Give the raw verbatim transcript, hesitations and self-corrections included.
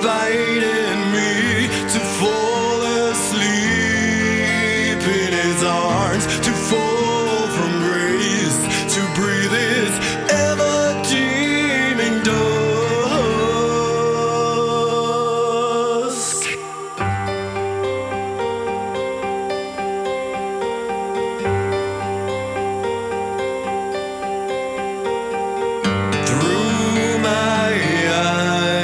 invited me to fall asleep in his arms, to fall